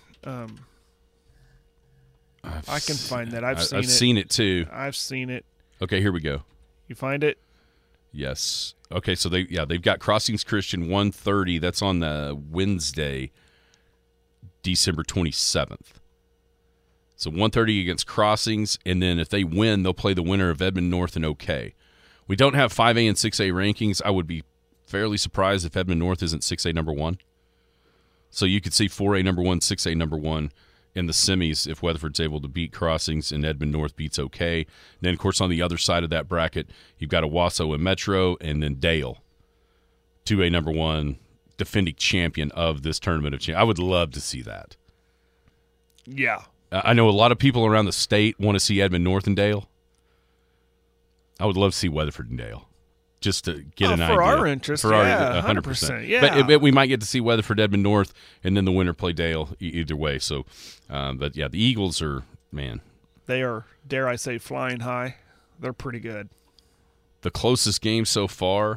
I can find that. I've seen it too. I've seen it. Okay, here we go. You find it? Yes. Okay, so they've got Crossings Christian 1:30. That's on the Wednesday, December 27th. So 1:30 against Crossings, and then if they win, they'll play the winner of Edmond North and OK. We don't have 5A and 6A rankings. I would be fairly surprised if Edmond North isn't 6A number 1. So you could see 4A number 1, 6A number 1 in the semis if Weatherford's able to beat Crossings and Edmond North beats OK. And then, of course, on the other side of that bracket, you've got Owasso and Metro, and then Dale, 2A number 1, defending champion of this Tournament of Champions. I would love to see that. Yeah. I know a lot of people around the state want to see Edmond North and Dale. I would love to see Weatherford and Dale, just to get an idea. For our interest, yeah, 100%. Yeah. But we might get to see Weatherford, Edmond North, and then the winner play Dale either way. So, but yeah, the Eagles are, man. They are, dare I say, flying high. They're pretty good. The closest game so far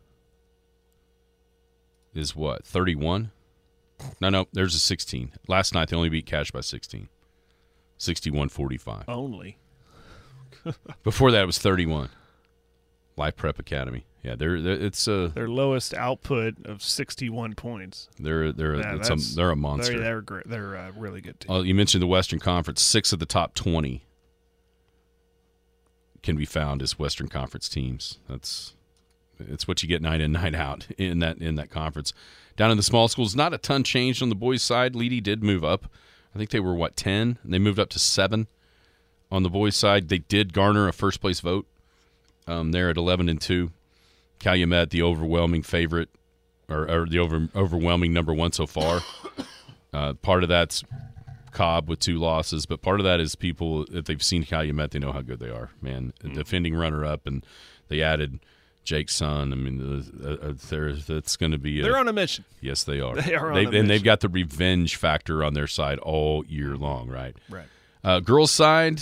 is what, 31? No, there's a 16. Last night they only beat Cache by 16. 61-45. Only. Before that it was 31. Life Prep Academy. Yeah, it's their lowest output of 61 points. They're a monster. They're great. They're a really good team. You mentioned the Western Conference. 6 of the top 20 can be found as Western Conference teams. It's what you get night in, night out in that conference. Down in the small schools, not a ton changed on the boys' side. Leedy did move up. I think they were 10, and they moved up to 7 on the boys' side. They did garner a first place vote. They're at 11-2. Calumet, the overwhelming favorite, or the overwhelming number 1 so far. Part of that's Cobb with 2 losses, but part of that is people, if they've seen Calumet, they know how good they are. Man, defending runner-up, and they added Jake's son. I mean, that's going to be. They're on a mission. Yes, they are. They are on a mission. And they've got the revenge factor on their side all year long, right? Right. Girls' side,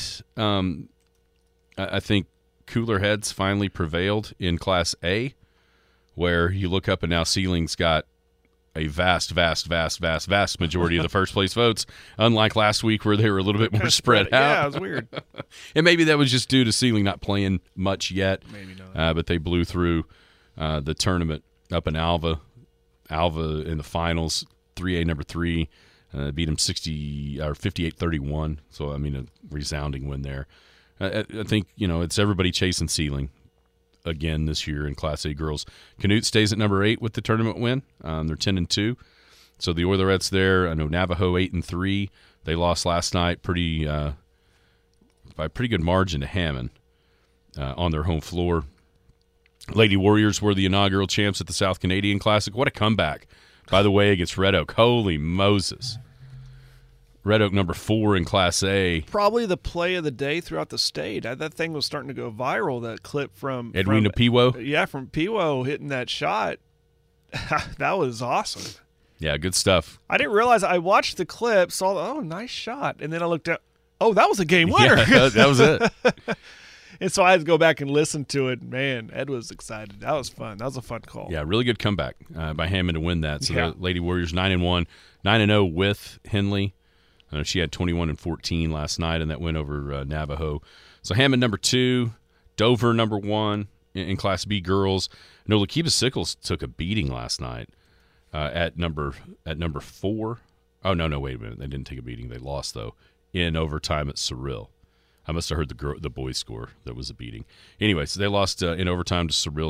I think cooler heads finally prevailed in Class A, where you look up and now Sealing's got a vast majority of the first place votes, unlike last week where they were a little bit more spread out. Yeah, it was weird. And maybe that was just due to Sealing not playing much yet. Maybe not. But they blew through the tournament up in Alva. Alva in the finals, 3A number 3, beat them 58-31. So, I mean, a resounding win there. I think, it's everybody chasing Sealing again this year in Class A girls. Canute stays at number 8 with the tournament win. They're 10-2. So the Oilerettes there. I know Navajo 8-3. They lost last night by a pretty good margin to Hammond on their home floor. Lady Warriors were the inaugural champs at the South Canadian Classic. What a comeback, by the way, against Red Oak. Holy Moses. Red Oak number 4 in Class A. Probably the play of the day throughout the state. That thing was starting to go viral, that clip from Edwina Piwo. Yeah, from Piwo hitting that shot. That was awesome. Yeah, good stuff. I didn't realize. I watched the clip, saw, nice shot. And then I looked at, that was a game winner. Yeah, that was it. And so I had to go back and listen to it. Man, Ed was excited. That was fun. That was a fun call. Yeah, really good comeback by Hammond to win that. So yeah. The Lady Warriors 9-1, 9-0 with Henley. She had 21-14 last night, and that win over Navajo. So Hammond number 2, Dover number 1 in Class B girls. No, Lakiba Sickles took a beating last night at number 4. Oh no, wait a minute, they didn't take a beating. They lost though in overtime at Cyril. I must have heard the boys score. That was a beating. Anyway, so they lost in overtime to Cyril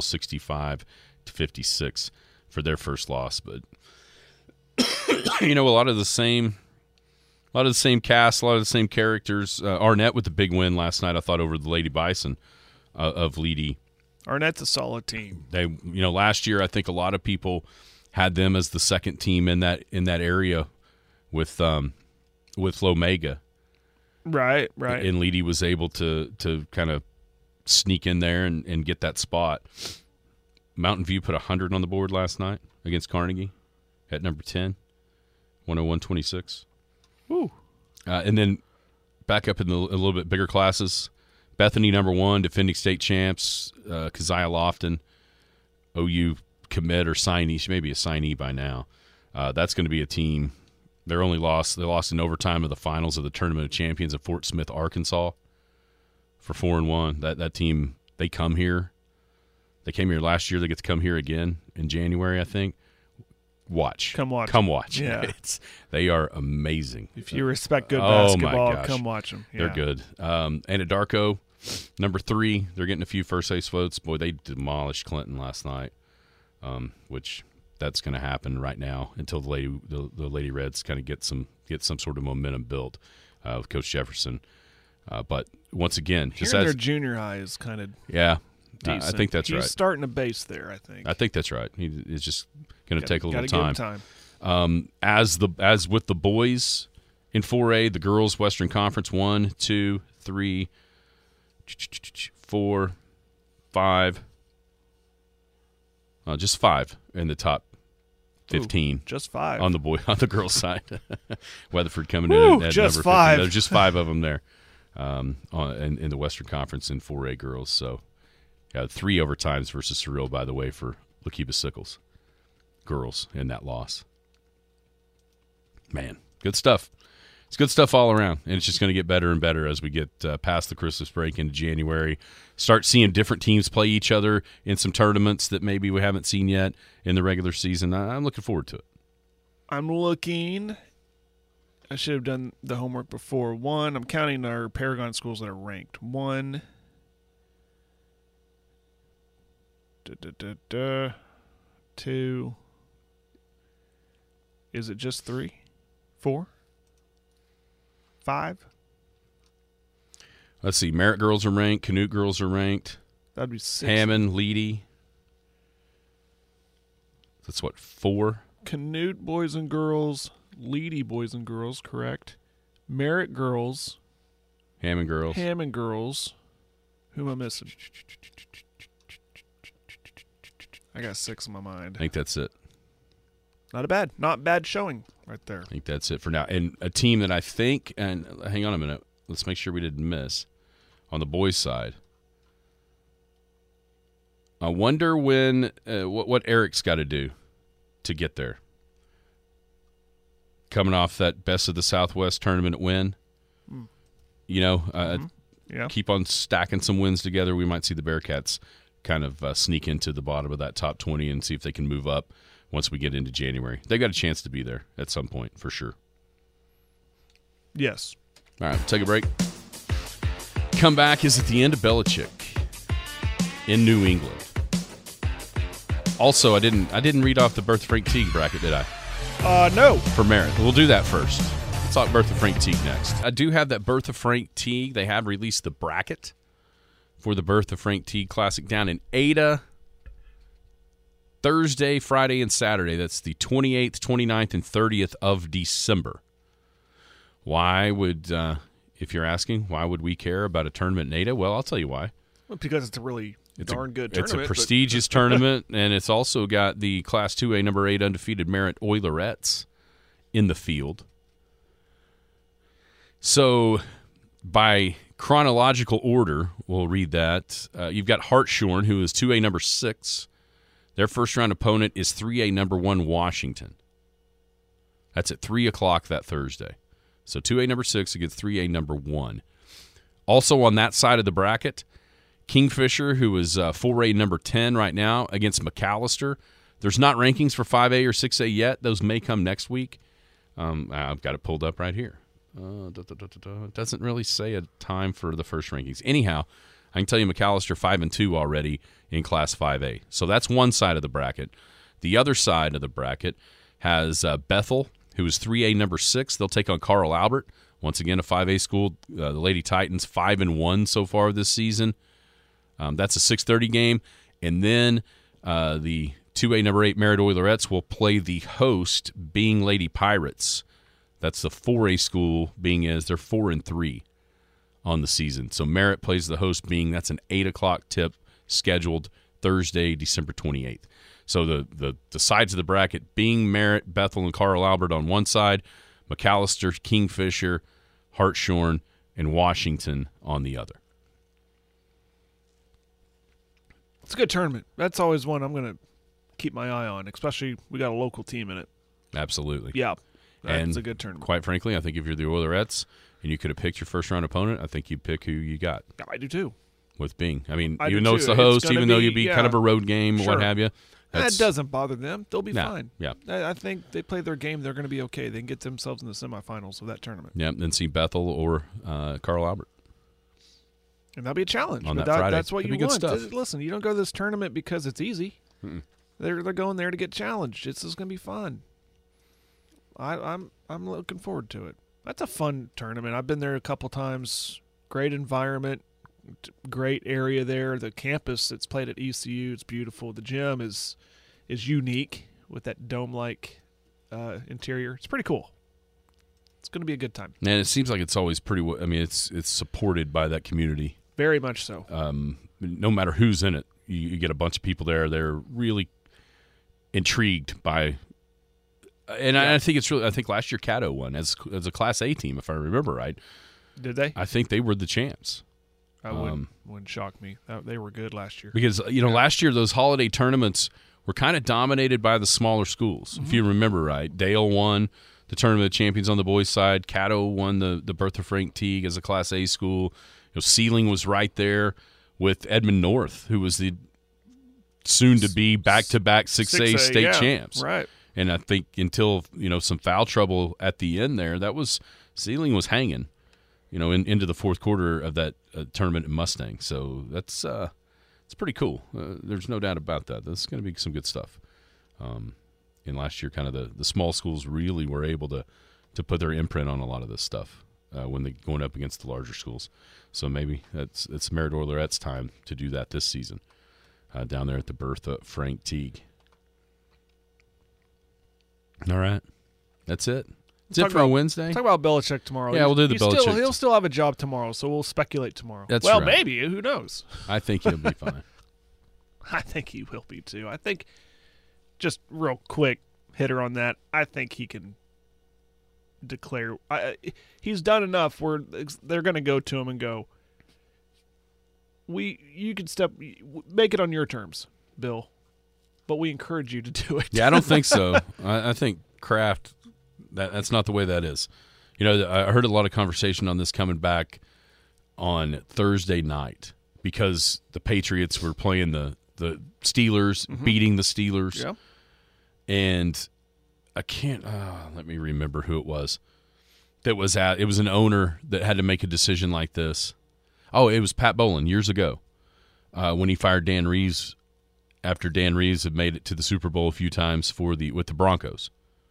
65-56 for their first loss. But a lot of the same cast, a lot of the same characters. Arnett with the big win last night, I thought, over the Lady Bison of Leedy. Arnett's a solid team. They, last year I think a lot of people had them as the second team in that area with Lomega. Right. And Leedy was able to kind of sneak in there and get that spot. Mountain View put 100 on the board last night against Carnegie at number 10, 101-26. Ooh. And then back up in a little bit bigger classes, Bethany number 1, defending state champs, Keziah Lofton, OU commit or signee. She may be a signee by now. That's going to be a team. They lost in overtime of the finals of the Tournament of Champions at Fort Smith, Arkansas for 4-1. That team, they come here. They came here last year. They get to come here again in January, I think. Come watch. Yeah. They are amazing. If you respect good basketball, my gosh. come watch them. Yeah. They're good. Anadarko, number 3. They're getting a few first place votes. Boy, they demolished Clinton last night, which that's going to happen right now until the Lady Reds kind of get some sort of momentum built with Coach Jefferson. But once again, just their junior high is kind of decent. I think that's right. He's starting a base there, I think. I think that's right. He's just going to take a little time. As with the boys, In 4A, the girls' Western Conference, 1, 2, 3, 4, 5. Just 5 in the top 15. Ooh, just 5 on the girls' side. Weatherford coming Ooh, in at just number 5. 15. There's just 5 of them there in the Western Conference in 4A girls. So, 3 overtimes versus Surreal, by the way, for Lakiba Sickles girls in that loss. Man, good stuff. It's good stuff all around, and it's just going to get better and better as we get past the Christmas break into January. Start seeing different teams play each other in some tournaments that maybe we haven't seen yet in the regular season. I'm looking forward to it. I'm looking. I should have done the homework before. 1, I'm counting our Paragon schools that are ranked. 1, 2. Is it just 3? 4? 5? Let's see. Merritt girls are ranked. Canute girls are ranked. That'd be 6. Hammond, Leedy. That's what, 4? Canute boys and girls. Leedy boys and girls, correct. Merritt girls. Hammond girls. Hammond girls. Who am I missing? I got 6 in my mind. I think that's it. Not bad showing right there. I think that's it for now. And a team that I think, and hang on a minute, let's make sure we didn't miss on the boys' side. I wonder when what Eric's got to do to get there. Coming off that Best of the Southwest tournament win, Yeah. keep on stacking some wins together. We might see the Bearcats kind of sneak into the bottom of that top 20 and see if they can move up once we get into January. They got a chance to be there at some point for sure. Yes. All right, take a break. Come back is at the end of Belichick in New England. Also, I didn't read off the Bertha Frank Teague bracket, did I? No. For Merritt. We'll do that first. Let's talk Bertha Frank Teague next. I do have that Bertha Frank Teague. They have released the bracket for the Bertha Frank Teague Classic down in Ada. Thursday, Friday, and Saturday. That's the 28th, 29th, and 30th of December. Why would, if you're asking, why would we care about a tournament in Ada? Well, I'll tell you why. Well, because it's a really darn good tournament. It's a prestigious tournament, and it's also got the Class 2A number 8 undefeated Merritt Oilerettes in the field. So by chronological order, we'll read that. You've got Hartshorn, who is 2A number 6. Their first-round opponent is 3A number 1 Washington. That's at 3 o'clock that Thursday. So 2A number 6 against 3A number 1. Also on that side of the bracket, Kingfisher, who is 4A number 10 right now, against McAllister. There's not rankings for 5A or 6A yet. Those may come next week. I've got it pulled up right here. It doesn't really say a time for the first rankings. Anyhow, I can tell you McAllister 5-2 already in Class 5A. So that's one side of the bracket. The other side of the bracket has Bethel, who is 3A number 6. They'll take on Carl Albert. Once again, a 5A school. The Lady Titans 5-1 so far this season. That's a 6:30 game. And then the 2A number 8 Merritt Oilerettes will play the host, being Lady Pirates. That's the 4A school, being as they're 4-3 on the season. So Merritt plays the host, being that's an 8 o'clock tip scheduled Thursday, December 28th. So the sides of the bracket being Merritt, Bethel, and Carl Albert on one side, McAllister, Kingfisher, Hartshorn, and Washington on the other. It's a good tournament. That's always one I'm going to keep my eye on, especially we got a local team in it. Absolutely. Yeah, that's and a good tournament. Quite frankly, I think if you're the Oilerettes and you could have picked your first-round opponent, I think you'd pick who you got. I do too. With Bing. I mean, I even do though it's too. the host, It's even gonna though be- you'd be yeah. kind of a road game or Sure. what have you. That doesn't bother them. They'll be No, fine. yeah. I think they play their game. They're going to be okay. They can get themselves in the semifinals of that tournament. Yeah, then see Bethel or Carl Albert. And that'll be a challenge. On But that Friday. That's what That'd you be good want. stuff. Listen, you don't go to this tournament because it's easy. They're going there to get challenged. This is going to be fun. I'm looking forward to it. That's a fun tournament. I've been there a couple times. Great environment, great area there. The campus that's played at ECU, it's beautiful. The gym is unique with that dome-like interior. It's pretty cool. It's going to be a good time. And it seems like it's always pretty. I mean, it's supported by that community. Very much so. No matter who's in it, you get a bunch of people there. They're really intrigued by. And I think it's really. I think last year Caddo won as a Class A team, if I remember right. Did they? I think they were the champs. That wouldn't shock me. They were good last year. Because last year those holiday tournaments were kind of dominated by the smaller schools. Mm-hmm. If you remember right, Dale won the Tournament of Champions on the boys' side. Caddo won the Bertha Frank Teague as a Class A school. Sealing was right there with Edmond North, who was the soon-to-be back-to-back 6A state champs. Right. And I think until some foul trouble at the end there, Sealing was hanging, into the fourth quarter of that tournament in Mustang. So that's it's pretty cool. There's no doubt about that. This is going to be some good stuff. And last year, kind of the small schools really were able to put their imprint on a lot of this stuff when they going up against the larger schools. So maybe it's Merritt Oilerette's time to do that this season down there at the Bertha Frank Teague. All right, that's it. That's it for a Wednesday. Talk about Belichick tomorrow. Yeah, we'll do the Belichick. He'll still have a job tomorrow, so we'll speculate tomorrow. That's right. Maybe. Who knows? I think he'll be fine. I think he will be too. I think, just real quick hitter on that, I think he can declare. He's done enough where they're going to go to him and go, you can make it on your terms, Bill, but we encourage you to do it. Yeah, I don't think so. I think Kraft, that's not the way that is. I heard a lot of conversation on this coming back on Thursday night because the Patriots were playing the Steelers, beating the Steelers. Yeah. And I can't let me remember who it was. It was an owner that had to make a decision like this. Oh, it was Pat Bowlen years ago when he fired Dan Reeves after Dan Reeves had made it to the Super Bowl a few times with the Broncos.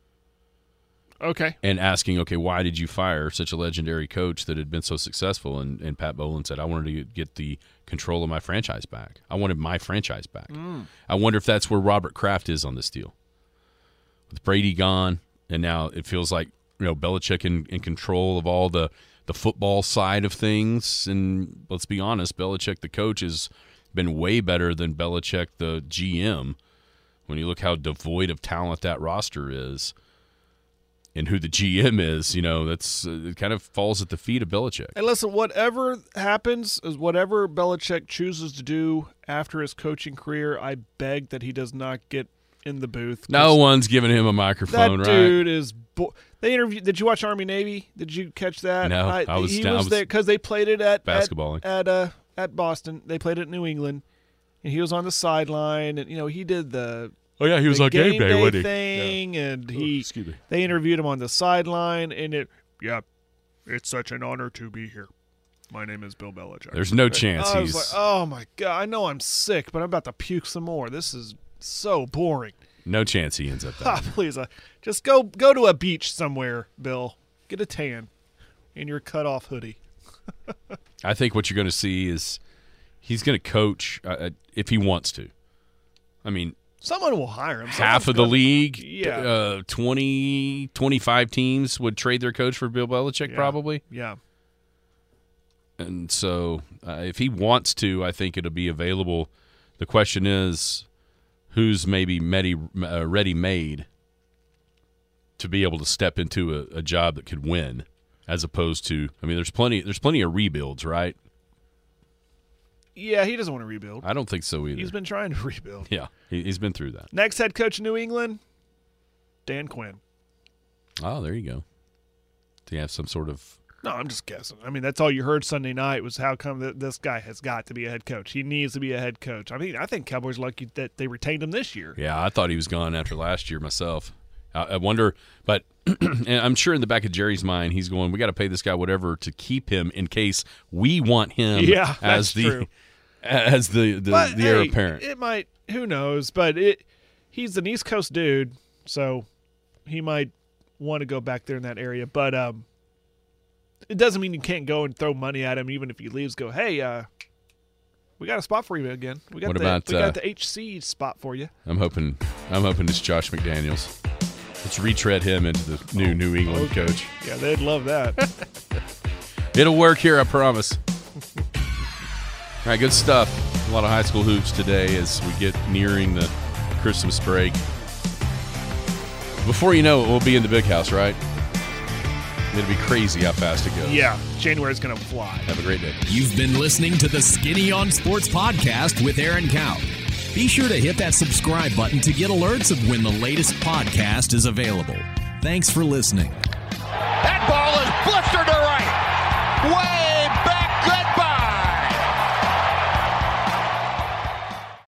Okay. And asking, why did you fire such a legendary coach that had been so successful? And Pat Bowlen said, I wanted to get the control of my franchise back. I wanted my franchise back. I wonder if that's where Robert Kraft is on this deal. With Brady gone, and now it feels like Belichick in control of all the football side of things. And let's be honest, Belichick the coach has been way better than Belichick the GM. When you look how devoid of talent that roster is, and who the GM is, it kind of falls at the feet of Belichick. And listen, whatever happens, is whatever Belichick chooses to do after his coaching career, I beg that he does not get in the booth. No one's giving him a microphone, that right? That dude is. They interviewed. Did you watch Army Navy? Did you catch that? No, I was there because they played it at basketballing at Boston. They played it in New England, and he was on the sideline, and he did the. Oh yeah, he was on game day, wasn't he? Thing, yeah. And excuse me. They interviewed him on the sideline, and it's such an honor to be here. My name is Bill Belichick. There's no chance I was like, oh my God, I know I'm sick, but I'm about to puke some more. This is so boring. No chance he ends up there. Please, just go to a beach somewhere, Bill. Get a tan in your cut-off hoodie. I think what you're going to see is he's going to coach if he wants to. I mean, someone will hire him. Half of the league, 20, 25 teams would trade their coach for Bill Belichick probably. Yeah. And so if he wants to, I think it'll be available. The question is, who's maybe ready-made to be able to step into a job that could win, as opposed to, there's plenty of rebuilds, right? Yeah, he doesn't want to rebuild. I don't think so either. He's been trying to rebuild. Yeah, he's been through that. Next head coach in New England, Dan Quinn. Oh, there you go. Do you have some sort of... No, I'm just guessing. That's all you heard Sunday night was how come this guy has got to be a head coach. He needs to be a head coach. I think Cowboys are lucky that they retained him this year. Yeah, I thought he was gone after last year myself. I wonder, but and I'm sure in the back of Jerry's mind, he's going, we got to pay this guy whatever to keep him in case we want him as the heir apparent. It might, who knows, but he's an East Coast dude, so he might want to go back there in that area. But it doesn't mean you can't go and throw money at him, even if he leaves. Go, hey, we got a spot for you again. We got the HC spot for you. I'm hoping it's Josh McDaniels. Let's retread him into the New England coach. Yeah, they'd love that. It'll work here, I promise. All right, good stuff. A lot of high school hoops today as we get nearing the Christmas break. Before you know it, we'll be in the big house, right? It'll be crazy how fast it goes. Yeah, January's going to fly. Have a great day. You've been listening to the Skinny on Sports podcast with Aaron Cow. Be sure to hit that subscribe button to get alerts of when the latest podcast is available. Thanks for listening.